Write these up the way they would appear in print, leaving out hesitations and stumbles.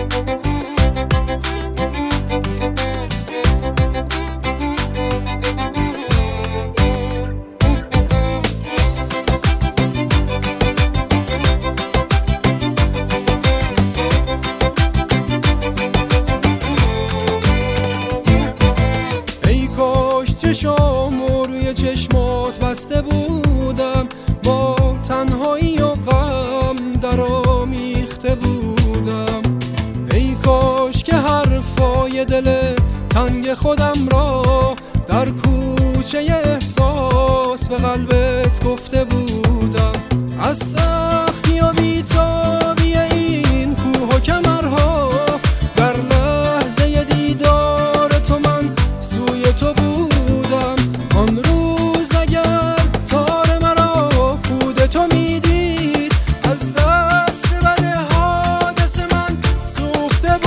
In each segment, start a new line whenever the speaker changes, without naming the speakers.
چشامو روی چشمات بسته بودم، با تنهایی و غم درامیخته بودم. ای کاش که حرفای دل تنگ خودم را در کوچه احساس به قلبت گفته بودم. از سختی و بی‌تابی این کوه و کمرها در لحظه دیدار تو من سوی تو بودم. آن روز اگر تار مرا پود تو میدید، از دست بد حادث من سوخته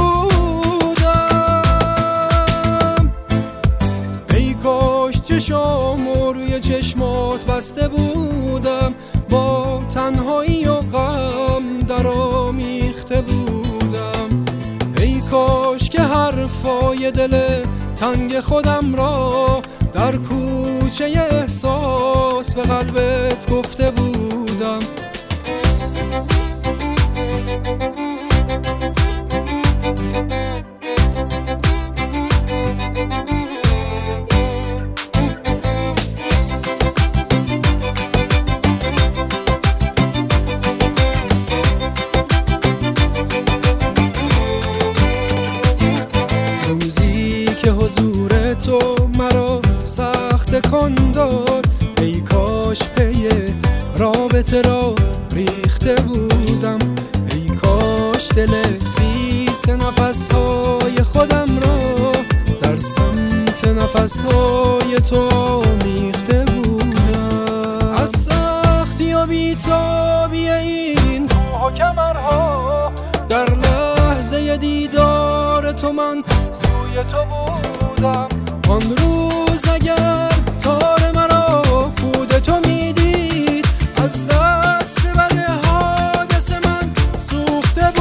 بودم. ای کاش چشامو روی چشمات بسته بودم، با تنهایی و غم درامیخته بودم. ای کاش که حرفای دل تنگ خودم را در کوچه احساس به قلبت گفته بودم. روزی که حضور تو مرا سخت کن داد، ای کاش پی رابطه را ریخته بودم. ای کاش دل خیس نفسهای خودم را در سمت نفسهای تو آمیخته بودم. از سختی و بی‌تابی این کوه و کمرها در لحظه دیدار تو من سوی تو بودم. آن روز اگر تار مرا پود تو میدید، از دست بد حادث من سوخته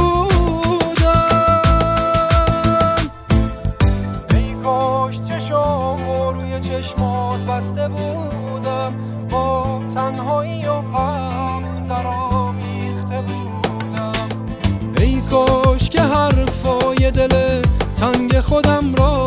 بودم. ای کاش چشامو روی چشمات بسته بودم، با تنهایی و غم درامیخته بودم. ای کاش که حرفای دل تنگ خودم را